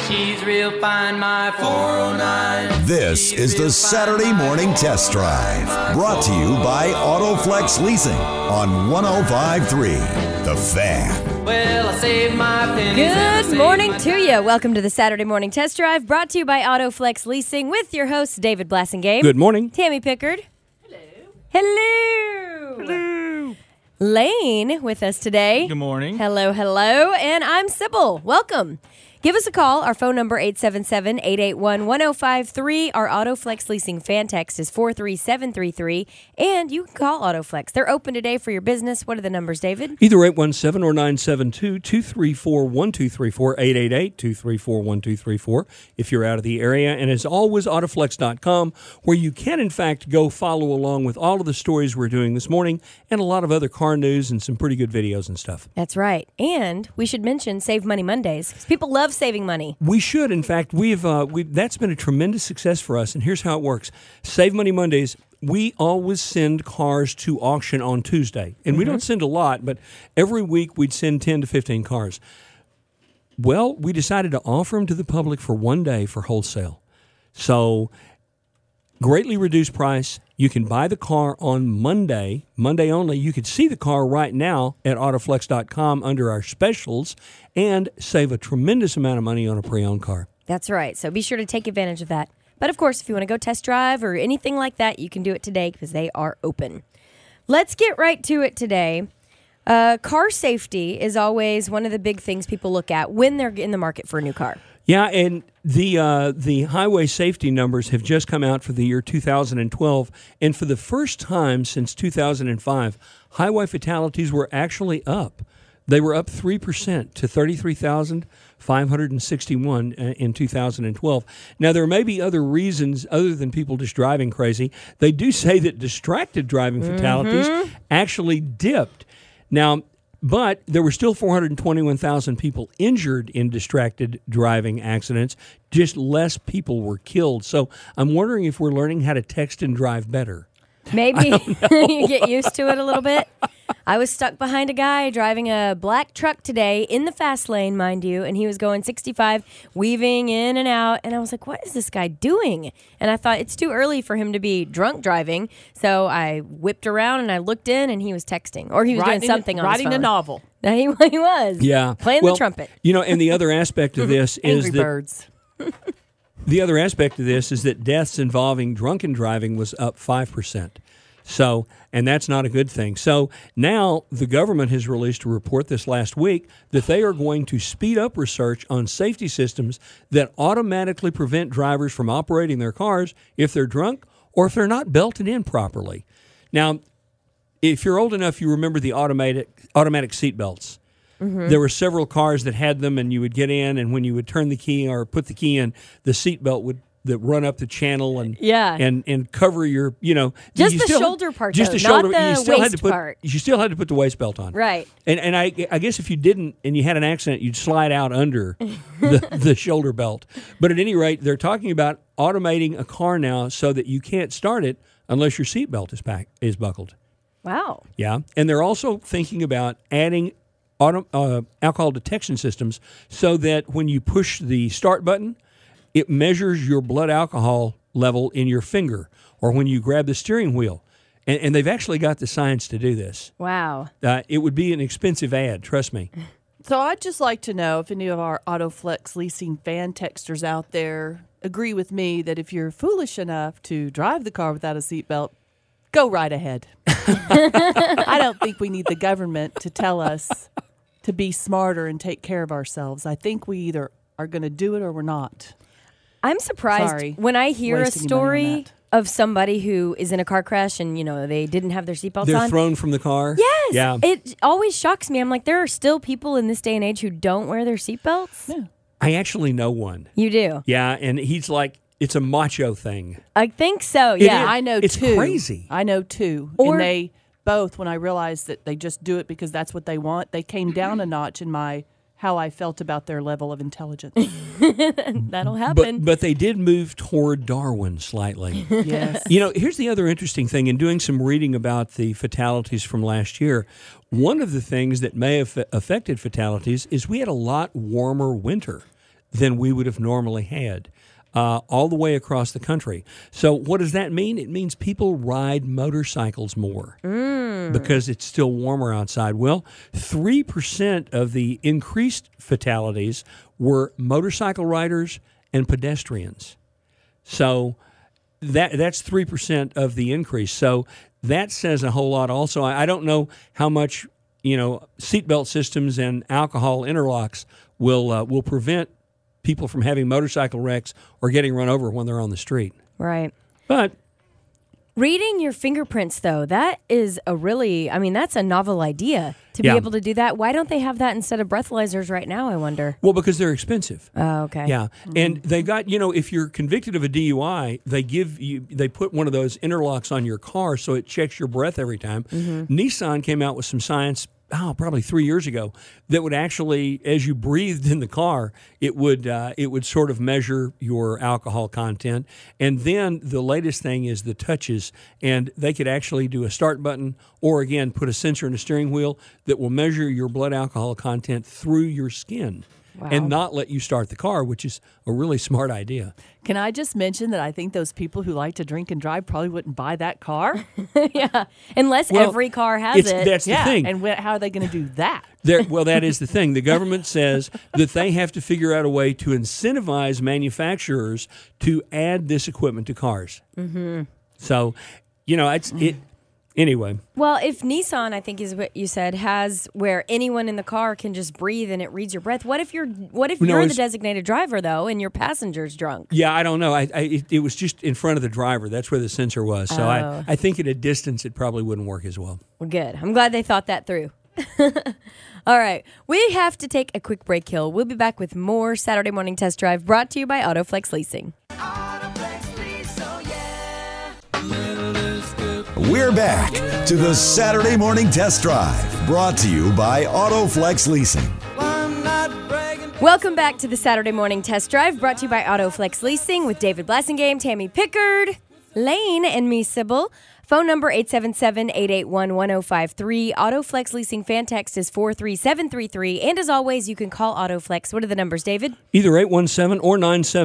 she's real fine, my 409. This is the Saturday Morning Test Drive, brought to you by AutoFlex Leasing on 105.3 The Fan. Well, I saved my pennies. Good morning to you. Welcome to the Saturday Morning Test Drive, brought to you by AutoFlex Leasing with your hosts, David Blassingame. Good morning. Tammy Pickard. Hello. Lane with us today. Good morning. Hello. And I'm Sybil. Welcome. Give us a call. Our phone number, 877-881-1053. Our AutoFlex Leasing fan text is 43733. And you can call AutoFlex. They're open today for your business. What are the numbers, David? Either 817 or 972-234-1234, 888-234-1234 if you're out of the area. And as always, Autoflex.com, where you can, in fact, go follow along with all of the stories we're doing this morning and a lot of other car news and some pretty good videos and stuff. That's right. And we should mention Save Money Mondays, because people love saving money. We should. In fact, we've that's been a tremendous success for us, and here's how it works. Save Money Mondays, we always send cars to auction on Tuesday. And we don't send a lot, but every week we'd send 10 to 15 cars. Well, we decided to offer them to the public for one day for wholesale. So, greatly reduced price. You can buy the car on Monday only. You could see the car right now at Autoflex.com under our specials and save a tremendous amount of money on a pre-owned car. That's right. So be sure to take advantage of that. But of course, if you want to go test drive or anything like that, you can do it today because they are open. Let's get right to it today. Car safety is always one of the big things people look at when they're in the market for a new car. Yeah, and the highway safety numbers have just come out for the year 2012, and for the first time since 2005, highway fatalities were actually up. They were up 3% to 33,561 in 2012. Now, there may be other reasons other than people just driving crazy. They do say that distracted driving fatalities actually dipped. Now, but there were still 421,000 people injured in distracted driving accidents. Just less people were killed. So I'm wondering if we're learning how to text and drive better. Maybe you get used to it a little bit. I was stuck behind a guy driving a black truck today in the fast lane, mind you, and he was going 65, weaving in and out, and I was like, what is this guy doing? And I thought it's too early for him to be drunk driving, so I whipped around and I looked in, and he was texting, or he was doing something on his phone. Writing a novel. He was. Yeah. Playing the trumpet. You know, and the other aspect of this is Angry Birds. The other aspect of this is that deaths involving drunken driving was up 5%. So, and that's not a good thing. So now the government has released a report this last week that they are going to speed up research on safety systems that automatically prevent drivers from operating their cars if they're drunk or if they're not belted in properly. Now, if you're old enough, you remember the automatic seat belts. There were several cars that had them, and you would get in, and when you would turn the key or put the key in, the seat belt would run up the channel and cover your, just the shoulder part, not the waist part. You still had to put the waist belt on, right? And I guess if you didn't and you had an accident, you'd slide out under the shoulder belt. But at any rate, they're talking about automating a car now so that you can't start it unless your seat belt is buckled. Wow. Yeah, and they're also thinking about adding alcohol detection systems so that when you push the start button, it measures your blood alcohol level in your finger, or when you grab the steering wheel. And they've actually got the science to do this. Wow. It would be an expensive ad, trust me. So I'd just like to know if any of our AutoFlex Leasing fan texters out there agree with me that if you're foolish enough to drive the car without a seatbelt, go right ahead. I don't think we need the government to tell us to be smarter and take care of ourselves. I think we either are going to do it or we're not. I'm surprised when I hear a story of somebody who is in a car crash and, they didn't have their seatbelts on. They're thrown from the car? Yes. Yeah. It always shocks me. I'm like, there are still people in this day and age who don't wear their seatbelts? Yeah. I actually know one. You do? Yeah, and he's like, it's a macho thing. I think so, yeah. I know it's two. It's crazy. I know two. And they both, when I realized that they just do it because that's what they want, they came down a notch in how I felt about their level of intelligence. That'll happen. But they did move toward Darwin slightly. Yes. Here's the other interesting thing. In doing some reading about the fatalities from last year, one of the things that may have affected fatalities is we had a lot warmer winter than we would have normally had. All the way across the country. So what does that mean? It means people ride motorcycles more because it's still warmer outside. Well, 3% of the increased fatalities were motorcycle riders and pedestrians. So that's 3% of the increase. So that says a whole lot also. I don't know how much, seatbelt systems and alcohol interlocks will prevent people from having motorcycle wrecks or getting run over when they're on the street. Right. But reading your fingerprints, though, that is that's a novel idea to be Yeah. able to do that. Why don't they have that instead of breathalyzers right now, I wonder? well, because they're expensive. Oh, okay. Yeah, and they got if you're convicted of a DUI, they put one of those interlocks on your car so it checks your breath every time. Nissan came out with some science. Probably 3 years ago, that would actually, as you breathed in the car, it would sort of measure your alcohol content. And then the latest thing is the touches, and they could actually do a start button or again put a sensor in the steering wheel that will measure your blood alcohol content through your skin. Wow. And not let you start the car, which is a really smart idea. Can I just mention that I think those people who like to drink and drive probably wouldn't buy that car? Yeah. Unless Well, every car has it. That's the thing. And how are they going to do that? Well, that is the thing. The government says that they have to figure out a way to incentivize manufacturers to add this equipment to cars. Mm-hmm. So, anyway. Well, if Nissan, I think is what you said, has where anyone in the car can just breathe and it reads your breath. What if you're the designated driver though, and your passenger's drunk? Yeah, I don't know. It was just in front of the driver. That's where the sensor was. So Oh. I think at a distance it probably wouldn't work as well. Well, good. I'm glad they thought that through. All right. We have to take a quick break, Hill. We'll be back with more Saturday Morning Test Drive brought to you by AutoFlex Leasing. We're back to the Saturday Morning Test Drive, brought to you by AutoFlex Leasing. Welcome back to the Saturday Morning Test Drive brought to you by AutoFlex Leasing with David Blassingame, Tammy Pickard, Lane, and me, Sybil. Phone number 877-881-1053. AutoFlex Leasing fan text is 43733. And as always, you can call AutoFlex. What are the numbers, David? Either 817 or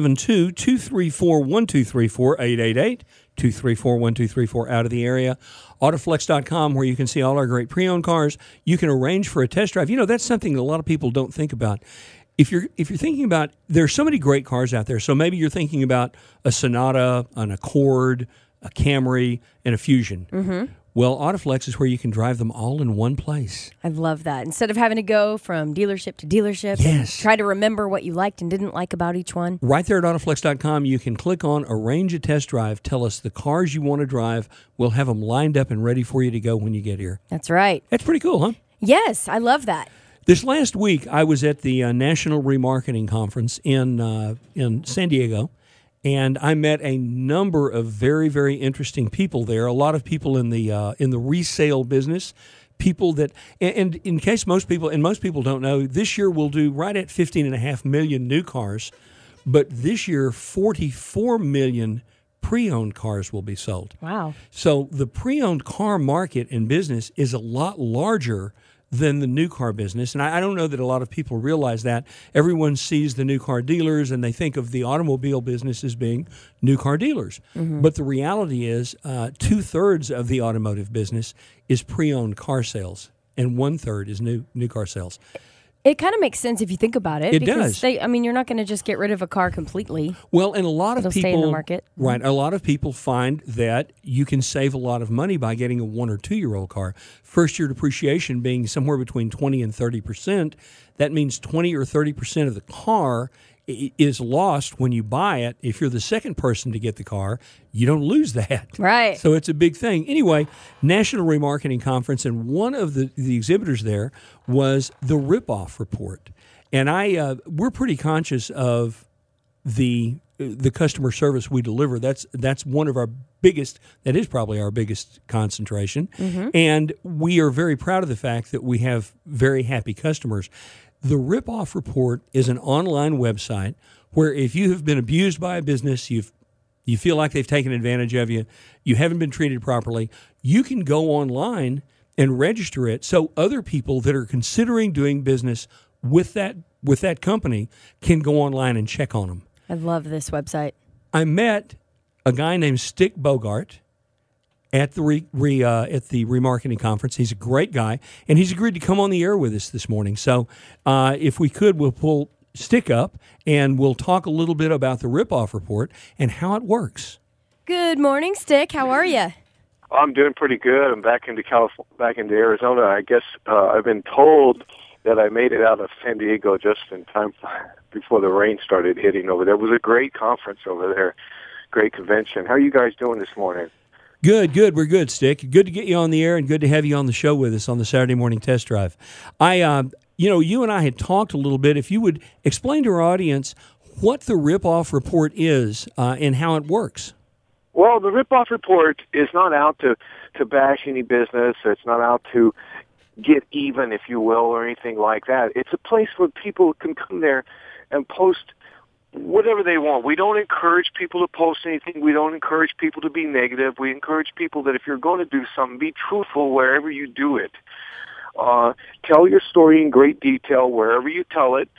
972-234-1234, 888-234-1234 out of the area. Autoflex.com, where you can see all our great pre-owned cars. You can arrange for a test drive. That's something that a lot of people don't think about. If you're thinking about, there's so many great cars out there. So maybe you're thinking about a Sonata, an Accord, a Camry, and a Fusion. Mm-hmm. Well, Autoflex is where you can drive them all in one place. I love that. Instead of having to go from dealership to dealership and Yes. try to remember what you liked and didn't like about each one. Right there at Autoflex.com, you can click on Arrange a Test Drive. Tell us the cars you want to drive. We'll have them lined up and ready for you to go when you get here. That's right. That's pretty cool, huh? Yes, I love that. This last week, I was at the National Remarketing Conference in San Diego, and I met a number of very, very interesting people there. A lot of people in the resale business, people that, and in case most people don't know, this year we'll do right at 15.5 million new cars, but this year 44 million pre-owned cars will be sold. Wow. So the pre-owned car market and business is a lot larger than the new car business. And I don't know that a lot of people realize that. Everyone sees the new car dealers and they think of the automobile business as being new car dealers. Mm-hmm. But the reality is 2/3 of the automotive business is pre-owned car sales and 1/3 is new car sales. It kind of makes sense if you think about it. It because does. You're not going to just get rid of a car completely. Well, and a lot of It'll people stay in the market. Right. A lot of people find that you can save a lot of money by getting a 1 or 2 year old car. First year depreciation being somewhere between 20 and 30%. That means 20 or 30% of the car is lost when you buy it. If you're the second person to get the car, you don't lose that. Right. So it's a big thing. Anyway, National Remarketing Conference, and one of the exhibitors there was the Ripoff Report. And we're pretty conscious of the customer service we deliver. That's one of our biggest, that is probably our biggest concentration. Mm-hmm. And we are very proud of the fact that we have very happy customers. The Ripoff Report is an online website where if you have been abused by a business, you feel like they've taken advantage of you, you haven't been treated properly, you can go online and register it so other people that are considering doing business with that company can go online and check on them. I love this website. I met a guy named Stick Bogart at the remarketing conference. He's a great guy, and he's agreed to come on the air with us this morning. So if we could, we'll pull Stick up, and we'll talk a little bit about the ripoff report and how it works. Good morning, Stick. How are you? I'm doing pretty good. I'm back into Arizona. I guess I've been told that I made it out of San Diego just in time before the rain started hitting over there. It was a great conference over there, great convention. How are you guys doing this morning? Good. We're good, Stick. Good to get you on the air and good to have you on the show with us on the Saturday morning test drive. You and I had talked a little bit. If you would explain to our audience what the ripoff report is and how it works. Well, the ripoff report is not out to bash any business. It's not out to get even, if you will, or anything like that. It's a place where people can come there and post whatever they want. We don't encourage people to post anything. We don't encourage people to be negative. We encourage people that if you're going to do something, be truthful wherever you do it. Tell your story in great detail wherever you tell it,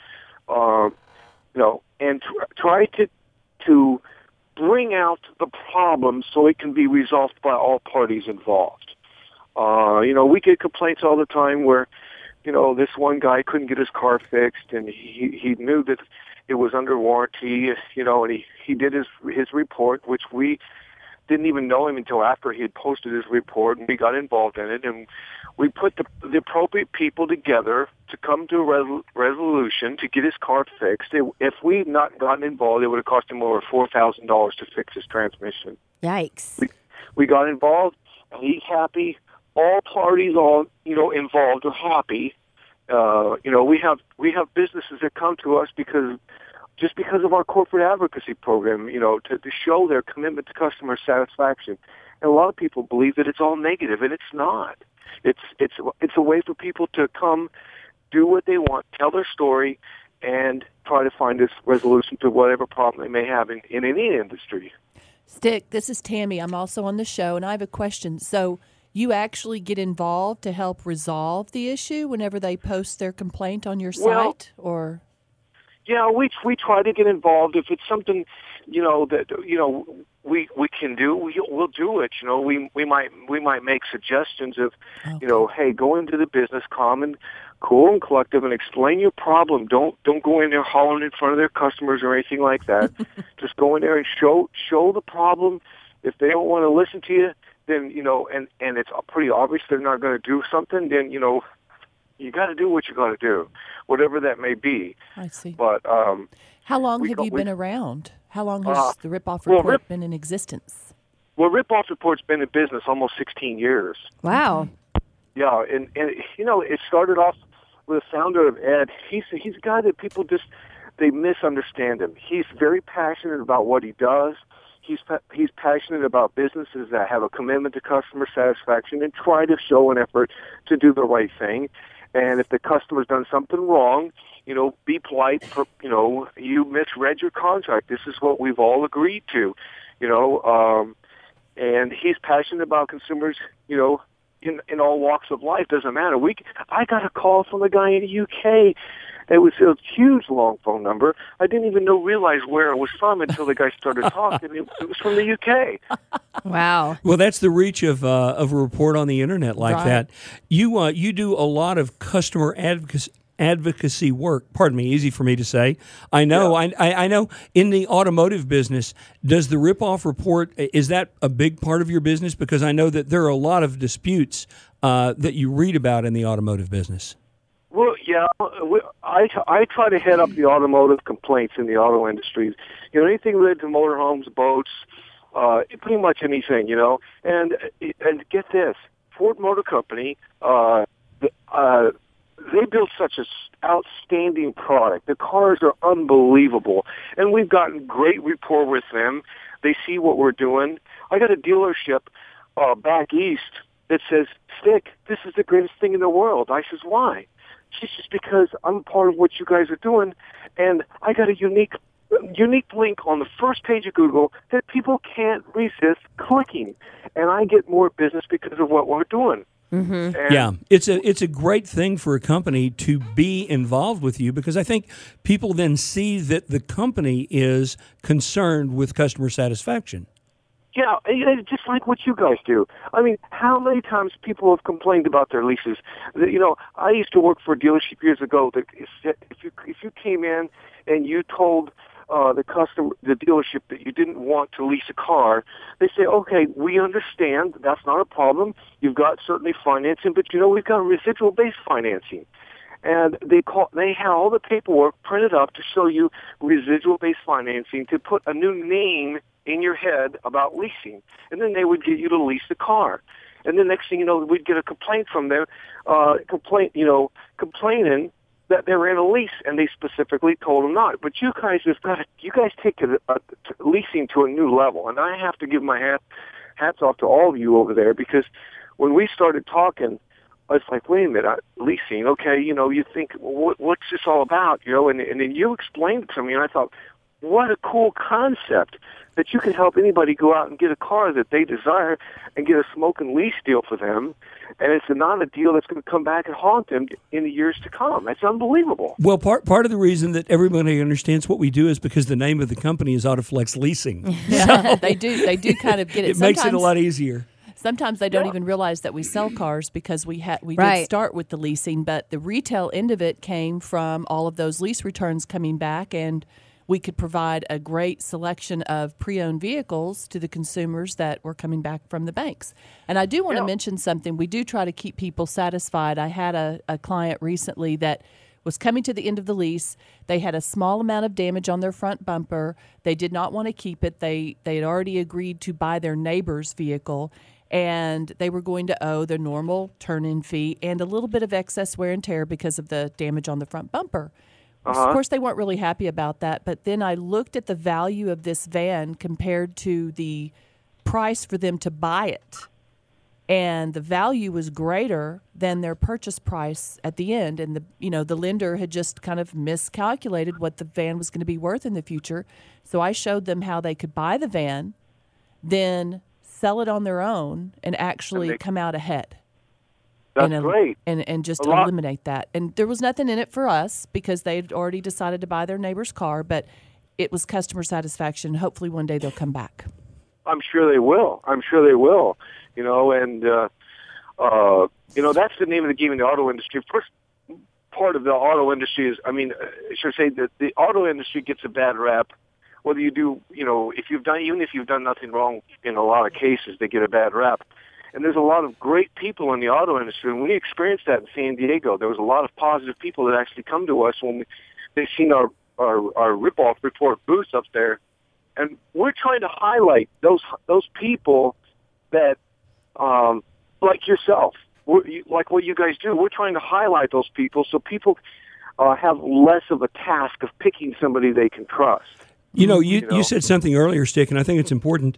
and try to bring out the problem so it can be resolved by all parties involved. We get complaints all the time where, this one guy couldn't get his car fixed, and he knew that it was under warranty, and he did his report, which we didn't even know him until after he had posted his report, and we got involved in it, and we put the appropriate people together to come to a resolution to get his car fixed. If we had not gotten involved, it would have cost him over $4,000 to fix his transmission. Yikes. We got involved, and he's happy. All parties, involved are happy. We have businesses that come to us because of our corporate advocacy program, to show their commitment to customer satisfaction. And a lot of people believe that it's all negative, and it's not. It's a way for people to come, do what they want, tell their story, and try to find this resolution to whatever problem they may have in any industry. Stick, this is Tammy. I'm also on the show, and I have a question. So you actually get involved to help resolve the issue whenever they post their complaint on your site, or? Yeah, we try to get involved. If it's something, that we can do, we'll do it. We might make suggestions of, Okay. Hey, go into the business, calm and cool and collective, and explain your problem. Don't go in there hollering in front of their customers or anything like that. Just go in there and show the problem. If they don't want to listen to you, then and it's pretty obvious they're not going to do something. Then you got to do what you got to do, whatever that may be. I see. But how long have you been around? How long has the Ripoff Report been in existence? Well, Ripoff Report's been in business almost 16 years. Wow. Yeah, and it started off with the founder of Ed. He's a guy that people they misunderstand him. He's very passionate about what he does. He's passionate about businesses that have a commitment to customer satisfaction and try to show an effort to do the right thing. And if the customer's done something wrong, be polite. You misread your contract. This is what we've all agreed to, and he's passionate about consumers, in all walks of life. Doesn't matter. I got a call from a guy in the UK. It was a huge long phone number. I didn't even realize where it was from until the guy started talking. It was from the UK. Wow. Well, that's the reach of a report on the internet like Right. that. You do a lot of customer advocacy work. Pardon me, easy for me to say. I know. Yeah. I know. In the automotive business, does the ripoff report, is that a big part of your business? Because I know that there are a lot of disputes that you read about in the automotive business. Well, yeah, I try to head up the automotive complaints in the auto industry. Anything related to motorhomes, boats, pretty much anything, And get this, Ford Motor Company, they build such an outstanding product. The cars are unbelievable, and we've gotten great rapport with them. They see what we're doing. I got a dealership back east that says, Stick, this is the greatest thing in the world. I says, why? She says, because I'm part of what you guys are doing, and I got a unique link on the first page of Google that people can't resist clicking, and I get more business because of what we're doing. And Yeah, it's a great thing for a company to be involved with you, because I think people then see that the company is concerned with customer satisfaction. Yeah, just like what you guys do. I mean, how many times people have complained about their leases? I used to work for a dealership years ago that if you came in and you told the dealership that you didn't want to lease a car, they say, okay, we understand, that's not a problem. You've got certainly financing, but we've got residual-based financing. And they have all the paperwork printed up to show you residual-based financing to put a new name in your head about leasing. And then they would get you to lease the car. And the next thing you know, we'd get a complaint from them, complaining that they were in a lease, and they specifically told them not. But you guys take leasing to a new level. And I have to give my hats off to all of you over there, because when we started talking, I was like, wait a minute, leasing, okay, you think, well, what's this all about, and then you explained it to me, and I thought, what a cool concept that you can help anybody go out and get a car that they desire and get a smoking lease deal for them, and it's not a deal that's going to come back and haunt them in the years to come. That's unbelievable. Well, part of the reason that everybody understands what we do is because the name of the company is Autoflex Leasing. Yeah, they do kind of get it. It makes it a lot easier. Sometimes they don't even realize that we sell cars, because we Right. did start with the leasing, but the retail end of it came from all of those lease returns coming back, and we could provide a great selection of pre-owned vehicles to the consumers that were coming back from the banks. And I do want to mention something. We do try to keep people satisfied. I had a client recently that was coming to the end of the lease. They had a small amount of damage on their front bumper. They did not want to keep it. They had already agreed to buy their neighbor's vehicle, and they were going to owe their normal turn-in fee and a little bit of excess wear and tear because of the damage on the front bumper. Of course, they weren't really happy about that, but then I looked at the value of this van compared to the price for them to buy it, and the value was greater than their purchase price at the end. And the lender had just kind of miscalculated what the van was going to be worth in the future. So I showed them how they could buy the van, then sell it on their own, and actually come out ahead. That's great. And just eliminate that. And there was nothing in it for us, because they'd already decided to buy their neighbor's car, but it was customer satisfaction. Hopefully one day they'll come back. I'm sure they will. And that's the name of the game in the auto industry. First part of the auto industry is, I should say that the auto industry gets a bad rap. Whether you do, even if you've done nothing wrong, in a lot of cases, they get a bad rap. And there's a lot of great people in the auto industry, and we experienced that in San Diego. There was a lot of positive people that actually come to us when they've seen our rip-off report booths up there. And we're trying to highlight those people that, like yourself, like what you guys do. We're trying to highlight those people so people have less of a task of picking somebody they can trust. You said something earlier, Stick, and I think it's important.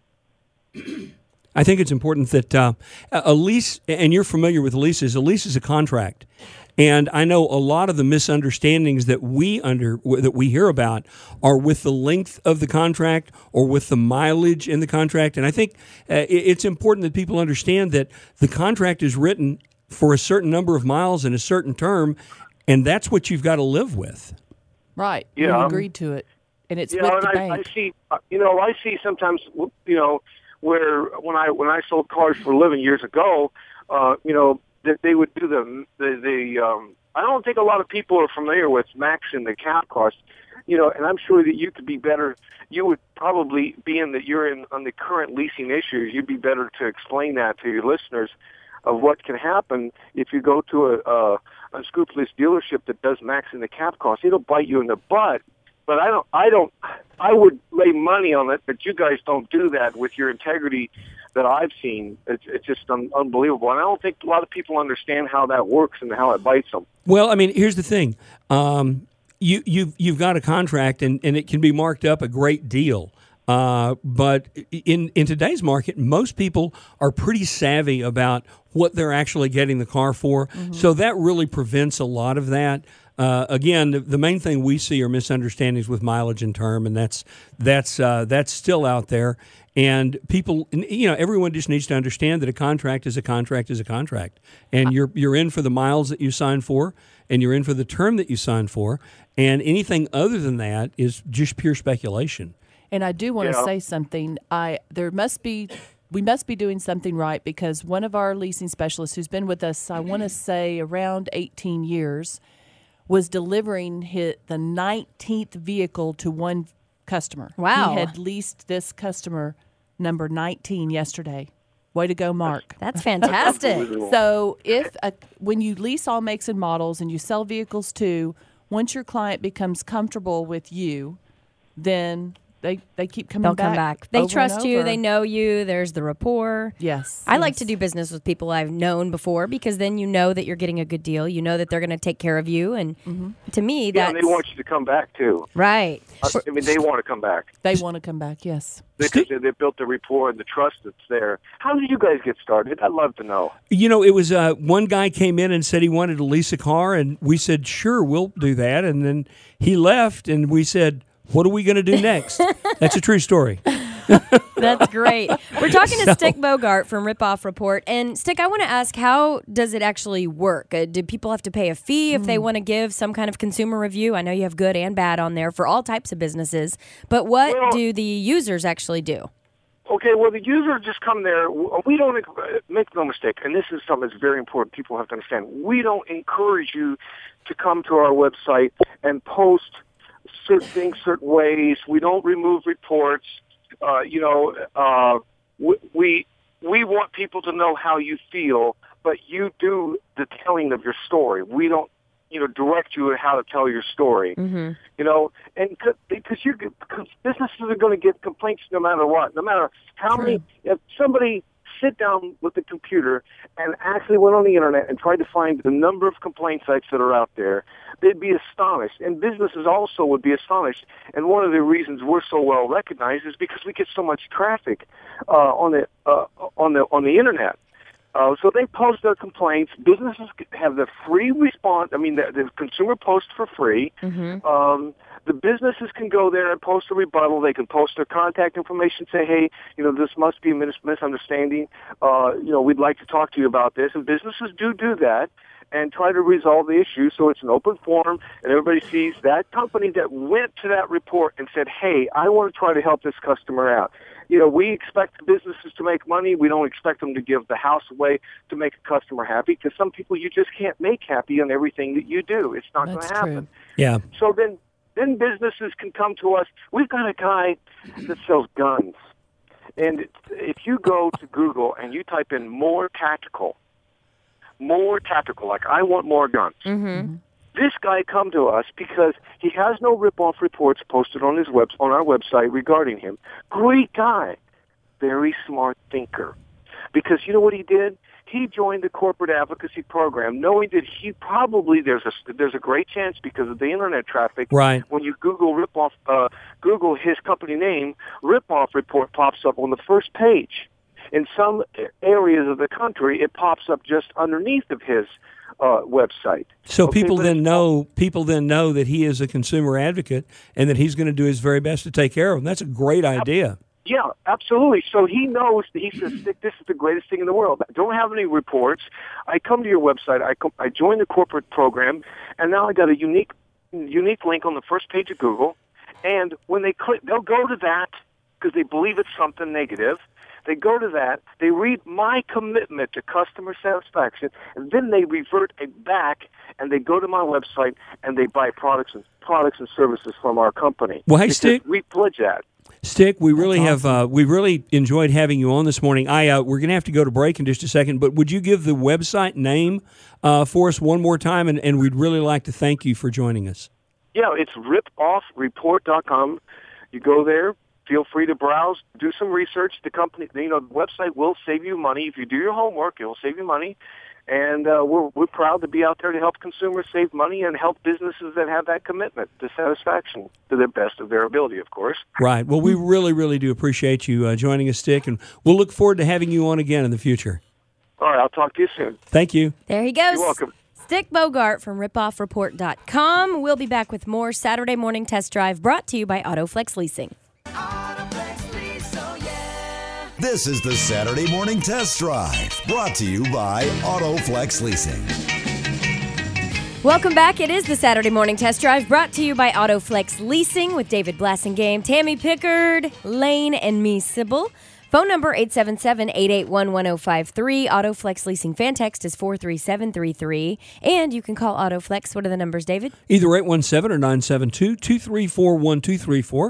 I think it's important that a lease, and you're familiar with leases, a lease is a contract. And I know a lot of the misunderstandings that we hear about are with the length of the contract or with the mileage in the contract. And I think it's important that people understand that the contract is written for a certain number of miles and a certain term, and that's what you've got to live with. Right. Yeah. You agreed to it, and it's with the bank. I see sometimes, where when I sold cars for a living years ago, that they would do I don't think a lot of people are familiar with maxing the cap cost, and I'm sure that you could be better. You would probably, being that you're on the current leasing issues, you'd be better to explain that to your listeners of what can happen if you go to a unscrupulous dealership that does maxing the cap cost. It'll bite you in the butt. But I would lay money on it, but you guys don't do that with your integrity that I've seen. It's just unbelievable. And I don't think a lot of people understand how that works and how it bites them. Well, here's the thing. You've got a contract, and it can be marked up a great deal. But in today's market, most people are pretty savvy about what they're actually getting the car for. Mm-hmm. So that really prevents a lot of that. again, the main thing we see are misunderstandings with mileage and term, and that's still out there. And people, everyone just needs to understand that a contract is a contract is a contract, and you're in for the miles that you sign for, and you're in for the term that you sign for, and anything other than that is just pure speculation. And I do want to say something. We must be doing something right, because one of our leasing specialists who's been with us, I want to say around 18 years, was delivering the 19th vehicle to one customer. Wow. He had leased this customer number 19 yesterday. Way to go, Mark. That's fantastic. So when you lease all makes and models and you sell vehicles too, once your client becomes comfortable with you, then they keep coming They'll back. come back. They over trust and you. over. They know you. There's the rapport. Yes. I like to do business with people I've known before, because then you know that you're getting a good deal. You know that they're going to take care of you. And to me, that's... and they want you to come back, too. Right. I mean, they want to come back. They want to come back, yes. Because they built the rapport and the trust that's there. How did you guys get started? I'd love to know. It was one guy came in and said he wanted to lease a car, and we said, sure, we'll do that. And then he left, and we said, what are we going to do next? That's a true story. That's great. We're talking to Stick Bogart from Rip Off Report. And Stick, I want to ask, how does it actually work? Do people have to pay a fee if they want to give some kind of consumer review? I know you have good and bad on there for all types of businesses, but what do the users actually do? Okay, well, the user just come there. We don't, make no mistake, and this is something that's very important people have to understand. We don't encourage you to come to our website and post certain things certain ways. We don't remove reports. We want people to know how you feel, but you do the telling of your story. We don't, direct you on how to tell your story. And because businesses are going to get complaints no matter what, no matter how many. If somebody sit down with the computer and actually went on the internet and tried to find the number of complaint sites that are out there, they'd be astonished. And businesses also would be astonished. And one of the reasons we're so well recognized is because we get so much traffic on the internet. So they post their complaints. Businesses have the free response. I mean, the consumer posts for free. The businesses can go there and post a rebuttal. They can post their contact information, say, hey, this must be a misunderstanding. We'd like to talk to you about this. And businesses do that and try to resolve the issue. So it's an open forum, and everybody sees that company that went to that report and said, hey, I want to try to help this customer out. We expect businesses to make money. We don't expect them to give the house away to make a customer happy, because some people you just can't make happy on everything that you do. It's not going to happen. True. Yeah. So then businesses can come to us. We've got a guy that sells guns. And if you go to Google and you type in more tactical, like I want more guns. This guy come to us because he has no rip-off reports posted on our website regarding him. Great guy. Very smart thinker. Because you know what he did? He joined the corporate advocacy program, knowing that there's a great chance, because of the internet traffic. Right. When you Google Google his company name, Rip-Off Report pops up on the first page. In some areas of the country, it pops up just underneath of his website. So people then know that he is a consumer advocate and that he's going to do his very best to take care of them. That's a great idea. Yeah, absolutely. So he knows. He says, "This is the greatest thing in the world." I don't have any reports. I come to your website. I join the corporate program, and now I got a unique link on the first page of Google. And when they click, they'll go to that because they believe it's something negative. They go to that, they read my commitment to customer satisfaction, and then they revert back and they go to my website and they buy products and services from our company. Well, hey, Stick, we pledge that. Stick, we really we really enjoyed having you on this morning. We're going to have to go to break in just a second, but would you give the website name for us one more time? And we'd really like to thank you for joining us. Yeah, it's ripoffreport.com. You go there. Feel free to browse, do some research. The company, the website will save you money. If you do your homework, it will save you money. And we're proud to be out there to help consumers save money and help businesses that have that commitment to satisfaction to the best of their ability, of course. Right. Well, we really, really do appreciate you joining us, Stick, and we'll look forward to having you on again in the future. All right. I'll talk to you soon. Thank you. There he goes. You're welcome. Stick Bogart from ripoffreport.com. We'll be back with more Saturday Morning Test Drive brought to you by AutoFlex Leasing. This is the Saturday Morning Test Drive, brought to you by AutoFlex Leasing. Welcome back. It is the Saturday Morning Test Drive brought to you by AutoFlex Leasing with David Blassingame, Tammy Pickard, Lane, and me, Sybil. Phone number 877-881-1053. AutoFlex Leasing fan text is 43733. And you can call AutoFlex. What are the numbers, David? Either 817 or 972-234-1234,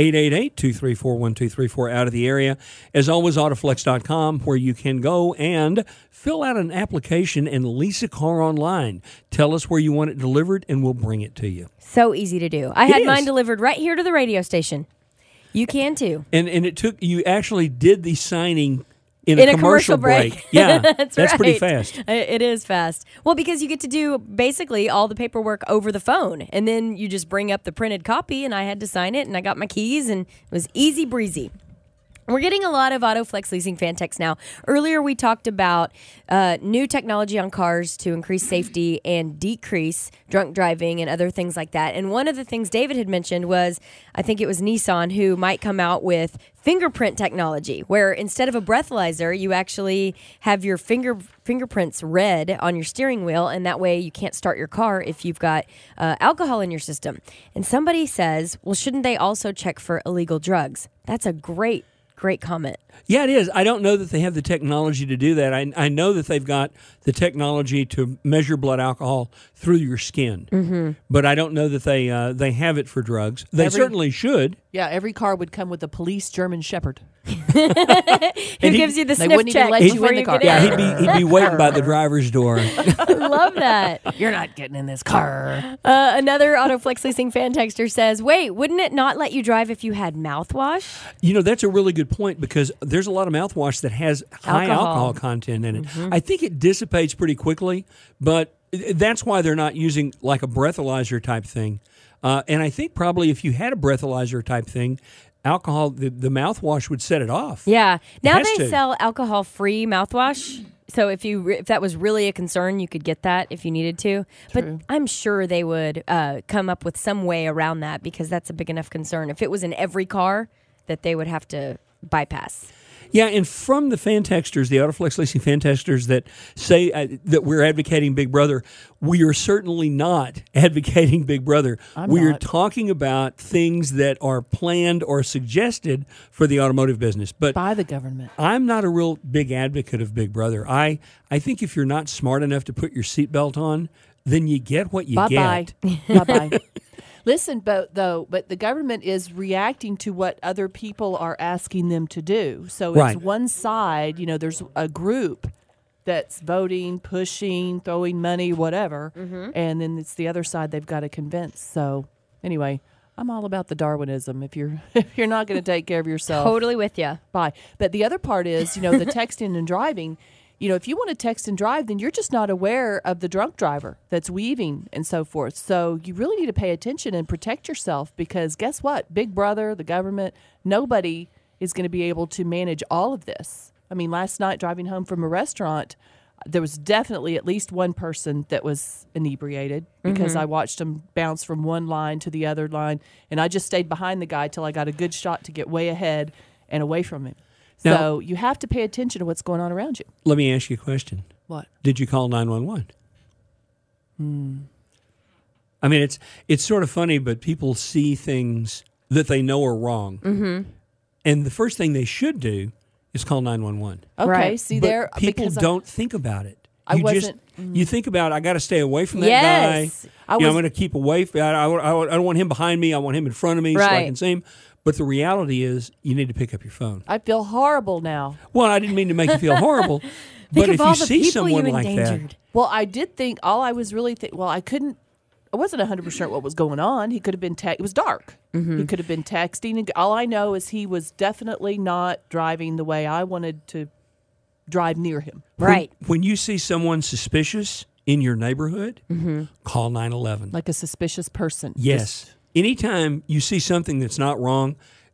888-234-1234 out of the area. As always, AutoFlex.com, where you can go and fill out an application and lease a car online. Tell us where you want it delivered, and we'll bring it to you. So easy to do. I had mine delivered right here to the radio station. You can too. And it took, you actually did the signing in a commercial break. Yeah, that's right. Pretty fast. It is fast. Well, because you get to do basically all the paperwork over the phone, and then you just bring up the printed copy, and I had to sign it, and I got my keys, and it was easy breezy. We're getting a lot of AutoFlex Leasing fan texts now. Earlier, we talked about new technology on cars to increase safety and decrease drunk driving and other things like that. And one of the things David had mentioned was, I think it was Nissan, who might come out with fingerprint technology, where instead of a breathalyzer, you actually have your fingerprints read on your steering wheel, and that way you can't start your car if you've got alcohol in your system. And somebody says, well, shouldn't they also check for illegal drugs? That's a great comment. Yeah, it is. I don't know that they have the technology to do that. I know that they've got the technology to measure blood alcohol through your skin, but I don't know that they have it for drugs. They certainly should. Yeah, every car would come with a police German Shepherd. Who gives you the sniff wouldn't even check let you before in the you car. get in? Yeah, he'd be waiting by the driver's door. I love that. You're not getting in this car. Another AutoFlex Leasing fan texter says, wait, wouldn't it not let you drive if you had mouthwash? You know, that's a really good point, because there's a lot of mouthwash that has high alcohol content in it. I think it dissipates pretty quickly, but that's why they're not using like a breathalyzer type thing. And I think probably if you had a breathalyzer type thing, alcohol, the mouthwash would set it off. Yeah. Now has they to. sell alcohol-free mouthwash. So if that was really a concern, you could get that if you needed to. True. But I'm sure they would come up with some way around that, because that's a big enough concern. If it was in every car, that they would have to bypass. Yeah, and from the fan texters, the AutoFlex Leasing fan texters that say that we're advocating Big Brother, we are certainly not advocating Big Brother. We are talking about things that are planned or suggested for the automotive business. But by the government. I'm not a real big advocate of Big Brother. I think if you're not smart enough to put your seatbelt on, then you get what you get. Bye-bye. Listen, but the government is reacting to what other people are asking them to do. So it's one side, there's a group that's voting, pushing, throwing money, whatever, and then it's the other side they've got to convince. So anyway, I'm all about the Darwinism. If you're not going to take care of yourself, Totally with you. bye. But the other part is, the texting and driving. If you want to text and drive, then you're just not aware of the drunk driver that's weaving and so forth. So you really need to pay attention and protect yourself, because guess what? Big Brother, the government, nobody is going to be able to manage all of this. I mean, last night driving home from a restaurant, there was definitely at least one person that was inebriated, because I watched him bounce from one line to the other line, and I just stayed behind the guy till I got a good shot to get way ahead and away from him. Now, So you have to pay attention to what's going on around you. Let me ask you a question. What? Did you call 911? I mean, it's sort of funny, but people see things that they know are wrong. And the first thing they should do is call 911. Okay, Right. see But there. people because don't think about it. I wasn't- You think about, I got to stay away from that Yes. guy. I I'm was- going to keep away. I don't want him behind me. I want him in front of me so I Right. can see him. But the reality is, you need to pick up your phone. I feel horrible now. Well, I didn't mean to make you feel horrible, but Think if of all you the see people someone you like that, endangered. Well, I did think all I was really I wasn't 100% what was going on. He could have been it was dark. He could have been texting, and all I know is he was definitely not driving the way I wanted to drive near him. Right. when you see someone suspicious in your neighborhood, call 911. Like a suspicious person. Yes. Anytime you see something that's not wrong,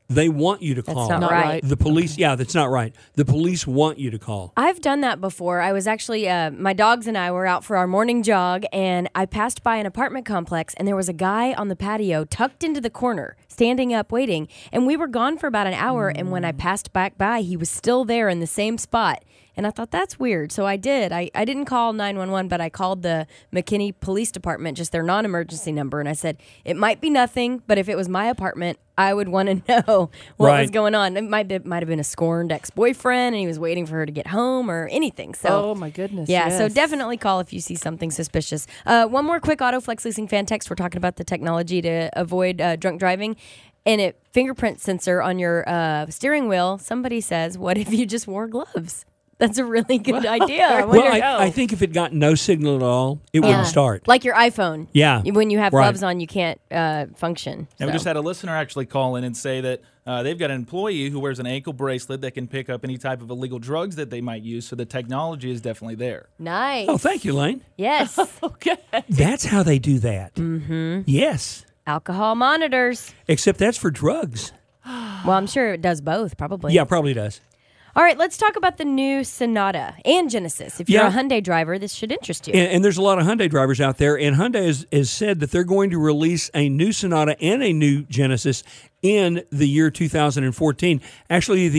They want you to call. not right. The police, that's not right. The police want you to call. I've done that before. I was actually, my dogs and I were out for our morning jog, and I passed by an apartment complex, and there was a guy on the patio tucked into the corner, standing up waiting. And we were gone for about an hour, and when I passed back by, he was still there in the same spot. And I thought, that's weird. So I did. I didn't call 911, but I called the McKinney Police Department, just their non-emergency number. And I said, it might be nothing, but if it was my apartment, I would want to know what was going on. It might have been a scorned ex-boyfriend, and he was waiting for her to get home or anything. So, oh, my goodness. Yeah, yes. so definitely call if you see something suspicious. One more quick AutoFlex Leasing fan text. We're talking about the technology to avoid drunk driving. And a fingerprint sensor on your steering wheel. Somebody says, what if you just wore gloves? That's a really good idea. I think if it got no signal at all, it wouldn't start. Like your iPhone. Yeah. When you have gloves on, you can't function. And we just had a listener actually call in and say that they've got an employee who wears an ankle bracelet that can pick up any type of illegal drugs that they might use, so the technology is definitely there. Nice. Oh, thank you, Lane. Yes. Okay. That's how they do that. Mm-hmm. Yes. Alcohol monitors. Except that's for drugs. Well, I'm sure it does both, probably. Yeah, probably does. All right, let's talk about the new Sonata and Genesis. If you're a Hyundai driver, this should interest you. And there's a lot of Hyundai drivers out there, and Hyundai has said that they're going to release a new Sonata and a new Genesis in the year 2014. Actually,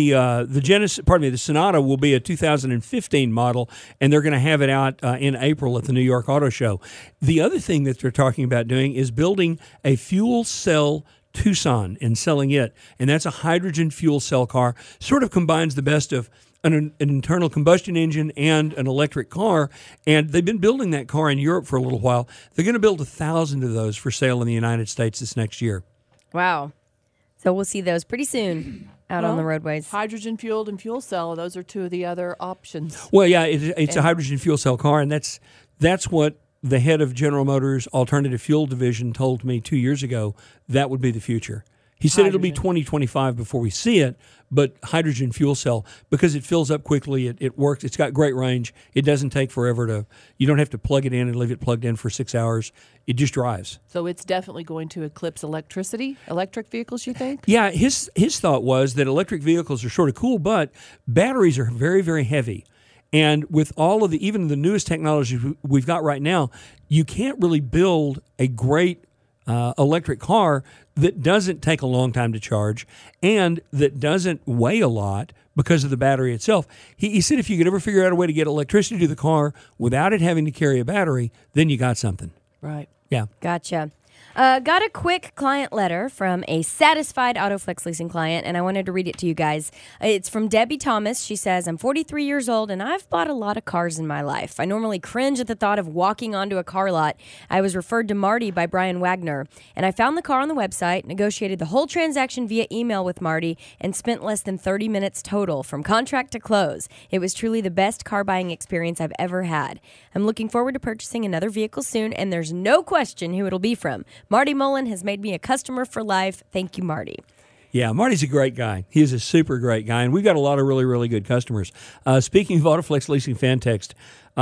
the Sonata will be a 2015 model, and they're going to have it out in April at the New York Auto Show. The other thing that they're talking about doing is building a fuel cell Tucson and selling it, and that's a hydrogen fuel cell car. Sort of combines the best of an internal combustion engine and an electric car, and they've been building that car in Europe for a little while. They're going to build 1,000 of those for sale in the United States this next year. Wow. So we'll see those pretty soon out on the roadways. Hydrogen fueled and fuel cell, those are two of the other options. Well, yeah, it's a hydrogen fuel cell car, and that's what the head of General Motors Alternative Fuel Division told me 2 years ago. That would be the future. He said it'll be 2025 before we see it, but hydrogen fuel cell, because it fills up quickly, it works, it's got great range, it doesn't take forever you don't have to plug it in and leave it plugged in for 6 hours. It just drives. So it's definitely going to eclipse electric vehicles, you think? Yeah, his thought was that electric vehicles are sort of cool, but batteries are very, very heavy. And with all of even the newest technology we've got right now, you can't really build a great electric car that doesn't take a long time to charge and that doesn't weigh a lot because of the battery itself. He said if you could ever figure out a way to get electricity to the car without it having to carry a battery, then you got something. Right. Yeah. Gotcha. Got a quick client letter from a satisfied AutoFlex leasing client, and I wanted to read it to you guys. It's from Debbie Thomas. She says, I'm 43 years old, and I've bought a lot of cars in my life. I normally cringe at the thought of walking onto a car lot. I was referred to Marty by Brian Wagner, and I found the car on the website, negotiated the whole transaction via email with Marty, and spent less than 30 minutes total from contract to close. It was truly the best car buying experience I've ever had. I'm looking forward to purchasing another vehicle soon, and there's no question who it'll be from. Marty Mullen has made me a customer for life. Thank you, Marty. Yeah, Marty's a great guy. He is a super great guy, and we've got a lot of really, really good customers. Speaking of AutoFlex Leasing fan text,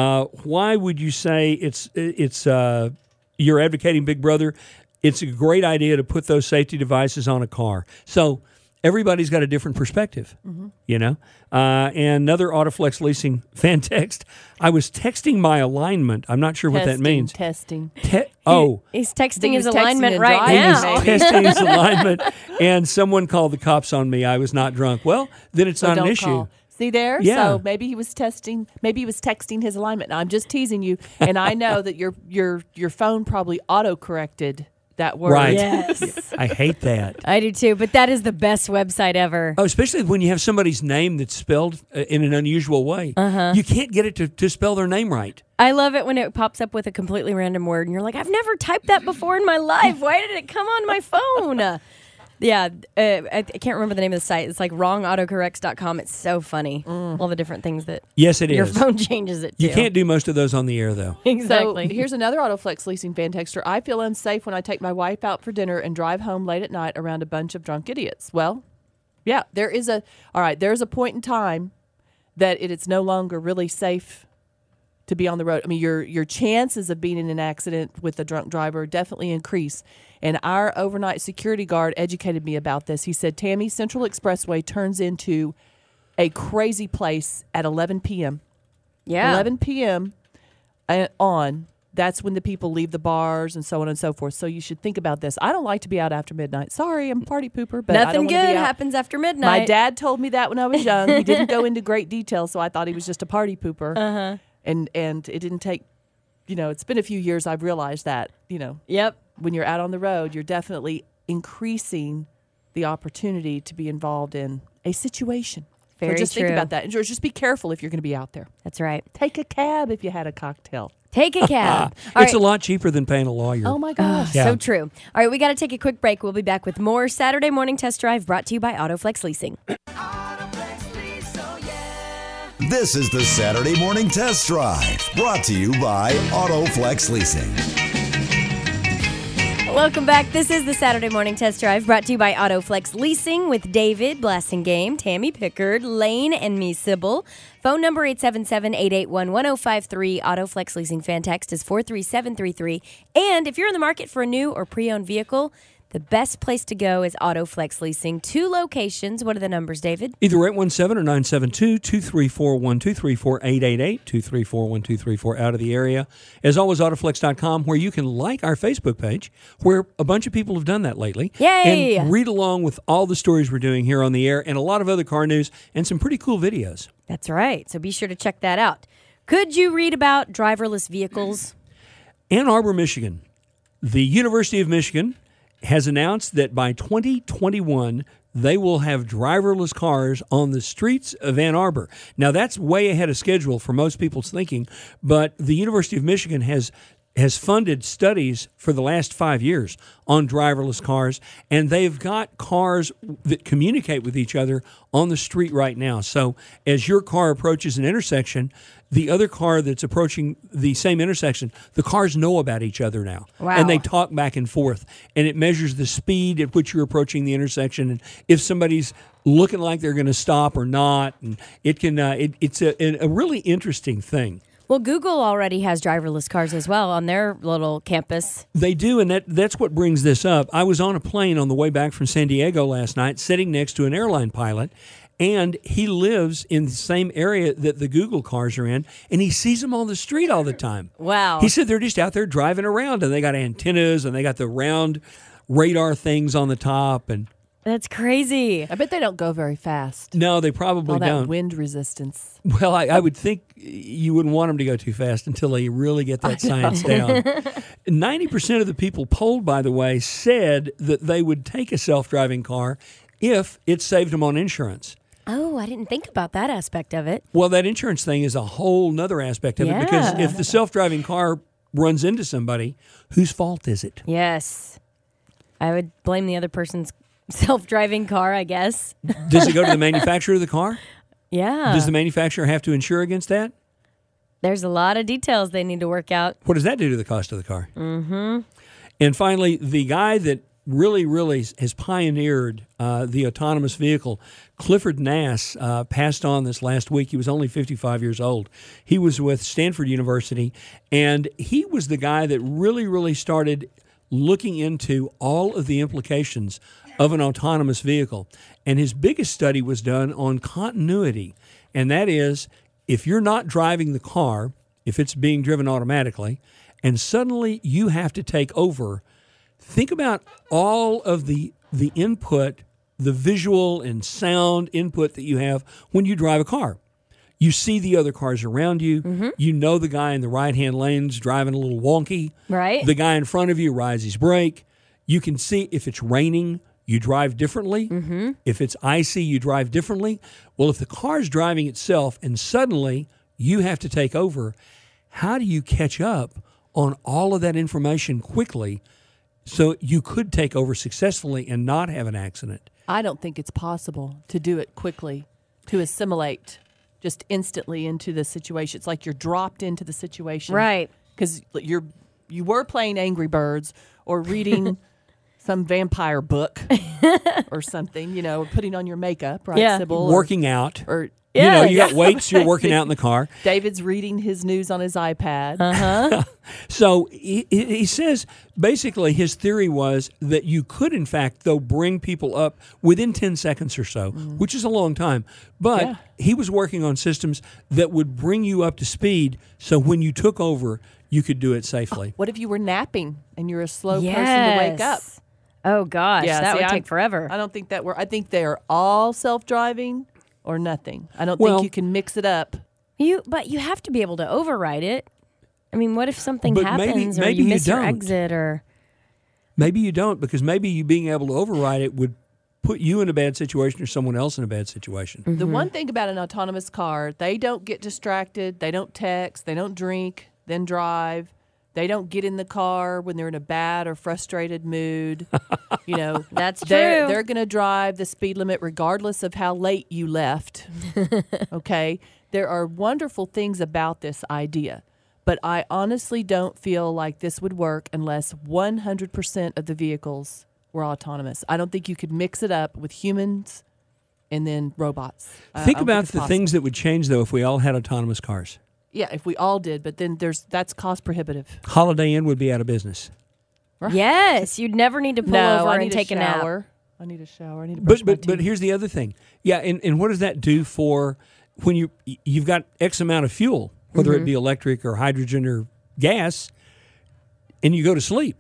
why would you say it's you're advocating Big Brother? It's a great idea to put those safety devices on a car. So everybody's got a different perspective, you know. And another AutoFlex Leasing fan text. I was texting my alignment. I'm not sure what that means. Testing. He's texting his alignment and right driving, now. maybe. Testing his alignment, and someone called the cops on me. I was not drunk. Well, then it's So not an don't issue. call. See there? Yeah. So maybe he was texting his alignment. Now, I'm just teasing you, and I know that your phone probably auto-corrected that word. Right. Yes. I hate that. I do too, but that is the best website ever. Oh, especially when you have somebody's name that's spelled in an unusual way. You can't get it to spell their name right. I love it when it pops up with a completely random word and you're like, I've never typed that before in my life. Why did it come on my phone? Yeah, I can't remember the name of the site. It's like wrongautocorrects.com. It's so funny. All the different things that Yes, it your is. phone changes it to. You can't do most of those on the air, though. Exactly. So here's another AutoFlex Leasing fan texter. I feel unsafe when I take my wife out for dinner and drive home late at night around a bunch of drunk idiots. Well, yeah, there's a point in time that it's no longer really safe to be on the road. I mean, your chances of being in an accident with a drunk driver definitely increase. And our overnight security guard educated me about this. He said, Tammy, Central Expressway turns into a crazy place at 11 p.m. Yeah. 11 p.m. on. That's when the people leave the bars and so on and so forth. So you should think about this. I don't like to be out after midnight. Sorry, I'm a party pooper, but I don't Nothing want to good be out. happens after midnight. My dad told me that when I was young. He didn't go into great detail, so I thought he was just a party pooper. Uh-huh. And it didn't take, it's been a few years I've realized that, Yep. when you're out on the road, you're definitely increasing the opportunity to be involved in a situation. Very so just true. think about that. And just be careful if you're going to be out there. That's right. Take a cab if you had a cocktail. Take a cab. All It's right. a lot cheaper than paying a lawyer. Oh, my gosh. Yeah. So true. All right, we got to take a quick break. We'll be back with more Saturday Morning Test Drive brought to you by AutoFlex Leasing. This is the Saturday Morning Test Drive, brought to you by AutoFlex Leasing. Welcome back. This is the Saturday Morning Test Drive brought to you by AutoFlex Leasing with David, Blasting Game, Tammy Pickard, Lane, and me, Sybil. Phone number 877-881-1053. AutoFlex Leasing fan text is 43733. And if you're in the market for a new or pre-owned vehicle, the best place to go is AutoFlex Leasing. 2 locations. What are the numbers, David? Either 817 or 972-234-1234, 888-234-1234 out of the area. As always, Autoflex.com, where you can like our Facebook page, where a bunch of people have done that lately. Yay! And read along with all the stories we're doing here on the air and a lot of other car news and some pretty cool videos. That's right. So be sure to check that out. Could you read about driverless vehicles? Ann Arbor, Michigan. The University of Michigan has announced that by 2021, they will have driverless cars on the streets of Ann Arbor. Now, that's way ahead of schedule for most people's thinking, but the University of Michigan has funded studies for the last 5 years on driverless cars, and they've got cars that communicate with each other on the street right now. So as your car approaches an intersection, the other car that's approaching the same intersection, the cars know about each other now. Wow. And they talk back and forth, and it measures the speed at which you're approaching the intersection and if somebody's looking like they're going to stop or not. And it can it's a really interesting thing. Well, Google already has driverless cars as well on their little campus. They do, and that's what brings this up. I was on a plane on the way back from San Diego last night, sitting next to an airline pilot, and he lives in the same area that the Google cars are in, and he sees them on the street all the time. Wow. He said they're just out there driving around, and they got antennas, and they got the round radar things on the top, and That's crazy. I bet they don't go very fast. no, they probably All that don't. wind resistance. Well, I would think you wouldn't want them to go too fast until they really get that science down. 90% of the people polled, by the way, said that they would take a self-driving car if it saved them on insurance. Oh, I didn't think about that aspect of it. Well, that insurance thing is a whole nother aspect of it because Yeah. if the self-driving car runs into somebody, whose fault is it? Yes. I would blame the other person's self-driving car, I guess. Does it go to the manufacturer of the car? Yeah. Does the manufacturer have to insure against that? There's a lot of details they need to work out. What does that do to the cost of the car? Mm-hmm. And finally, the guy that really has pioneered the autonomous vehicle, Clifford Nass, passed on this last week. He was only 55 years old. He was with Stanford University, and he was the guy that really started looking into all of the implications of an autonomous vehicle. And his biggest study was done on continuity, and that is if you're not driving the car, if it's being driven automatically, and suddenly you have to take over, think about all of the input, the visual and sound input that you have when you drive a car. You see the other cars around you. Mm-hmm. You know the guy in the right-hand lane's driving a little wonky. Right. The guy in front of you rides his brake. You can see if it's raining, you drive differently. Mm-hmm. If it's icy, you drive differently. Well, if the car's driving itself and suddenly you have to take over, how do you catch up on all of that information quickly so you could take over successfully and not have an accident? I don't think it's possible to do it quickly, to assimilate just instantly into the situation. It's like you're dropped into the situation. Right. Because you were playing Angry Birds or reading some vampire book or something, putting on your makeup, right, Yeah. Sybil? Working out. Or You got weights, you're working out in the car. David's reading his news on his iPad. So he says basically his theory was that you could, in fact, though, bring people up within 10 seconds or so, which is a long time. But he was working on systems that would bring you up to speed so when you took over, you could do it safely. What if you were napping and you're a slow person to wake up? Oh, gosh. that see, would take forever. I don't think that I think they are all self-driving or nothing. I don't Well- think you can mix it up. But you have to be able to override it. I mean, what if something But happens maybe or you you miss your don't. exit or... Maybe you don't, because maybe you being able to override it would put you in a bad situation or someone else in a bad situation. The one thing about an autonomous car, they don't get distracted, they don't text, they don't drink, then drive. They don't get in the car when they're in a bad or frustrated mood. That's They're true. going to drive the speed limit regardless of how late you left. Okay? There are wonderful things about this idea, but I honestly don't feel like this would work unless 100% of the vehicles were autonomous. I don't think you could mix it up with humans and then robots. Think I don't about it's the possible. things that would change, though, if we all had autonomous cars. Yeah, if we all did, but then that's cost prohibitive. Holiday Inn would be out of business. Yes, you'd never need to pull No, over I and need take a a nap. shower. I need a shower. I need to brush my But teeth. here's the other thing. Yeah, and what does that do for when you've got X amount of fuel, whether it be electric or hydrogen or gas, and you go to sleep?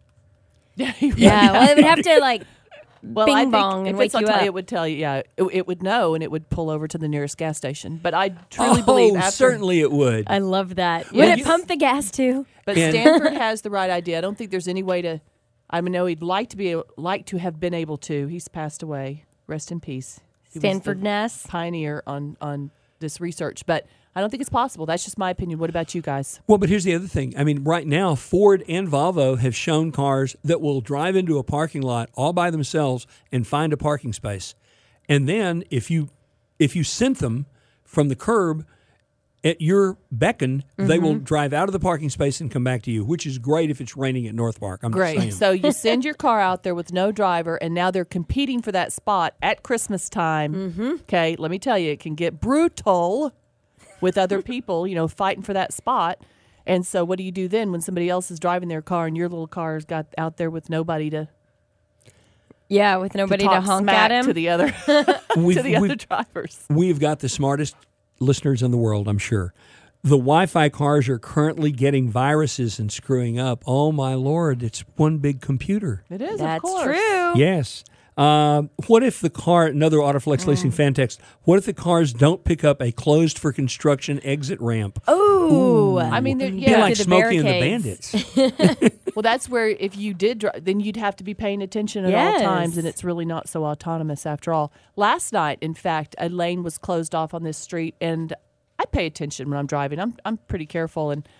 Yeah, well, it would have to Well, bing I think bong and if wake it's on you time, up. it would tell you. Yeah, it would know, and it would pull over to the nearest gas station. But I truly believe after. certainly it would. I love that. Yeah. Would it pump the gas too? But And- Stanford has the right idea. I don't think there's any way to. I know he'd like to have been able to. He's passed away. Rest in peace. He was the Stanford Ness. pioneer on this research, but I don't think it's possible. That's just my opinion. What about you guys? Well, but here's the other thing. I mean, right now, Ford and Volvo have shown cars that will drive into a parking lot all by themselves and find a parking space. And then if you sent them from the curb at your beckon, they will drive out of the parking space and come back to you, which is great if it's raining at North Park. I'm just Great. saying. So you send your car out there with no driver, and now they're competing for that spot at Christmas time. Okay, let me tell you, it can get brutal with other people, fighting for that spot. And so what do you do then when somebody else is driving their car and your little car's got out there with nobody to Yeah, with nobody to talk honk smack at him. to the other We've drivers? We've got the smartest listeners in the world, I'm sure. The Wi-Fi cars are currently getting viruses and screwing up. Oh, my Lord, it's one big computer. It is, That's of course. true. Yes. What if the car, another Autoflex Leasing fan text, what if the cars don't pick up a closed for construction exit ramp? Ooh. I mean, Be yeah. like the Smokey and the barricades. Bandits. Well, that's where if you did drive, then you'd have to be paying attention at all Yes. times, and it's really not so autonomous after all. Last night, in fact, a lane was closed off on this street, and I pay attention when I'm driving. I'm pretty careful, and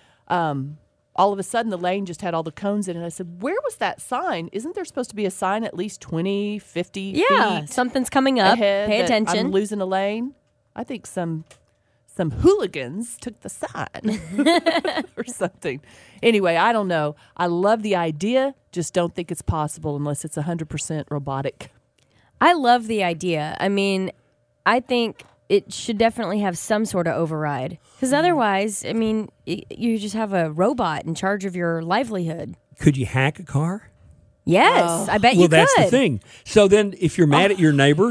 all of a sudden the lane just had all the cones in it. I said, where was that sign? Isn't there supposed to be a sign at least 20, 50 Yeah, feet something's coming up. ahead Pay that attention. I'm losing a lane? I think some hooligans took the sign or something. Anyway, I don't know. I love the idea, just don't think it's possible unless it's 100% robotic. I love the idea. I mean, I think it should definitely have some sort of override. Because otherwise, I mean, you just have a robot in charge of your livelihood. Could you hack a car? Yes, I bet you Well, could. that's the thing. So then if you're mad at your neighbor,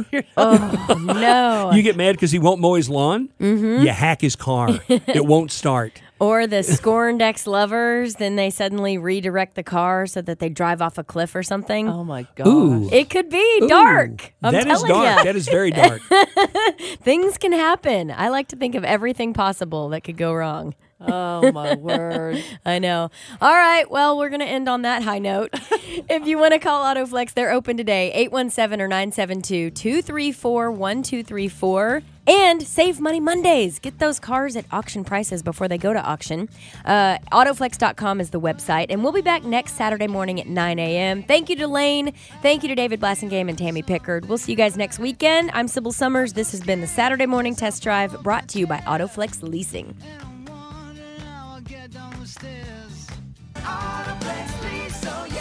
No. you get mad because he won't mow his lawn, you hack his car. It won't start. Or the scorned ex-lovers, then they suddenly redirect the car so that they drive off a cliff or something. Oh my God. Ooh. It could be Ooh, dark. I'm that is telling dark. ya. That is very dark. Things can happen. I like to think of everything possible that could go wrong. Oh my word. I know. All right. Well, we're going to end on that high note. If you want to call AutoFlex, they're open today, 817 or 972-234-1234. And Save Money Mondays. Get those cars at auction prices before they go to auction. Autoflex.com is the website. And we'll be back next Saturday morning at 9 a.m. Thank you to Lane. Thank you to David Blassingame and Tammy Pickard. We'll see you guys next weekend. I'm Sybil Summers. This has been the Saturday Morning Test Drive brought to you by AutoFlex Leasing. Autoflex, please, so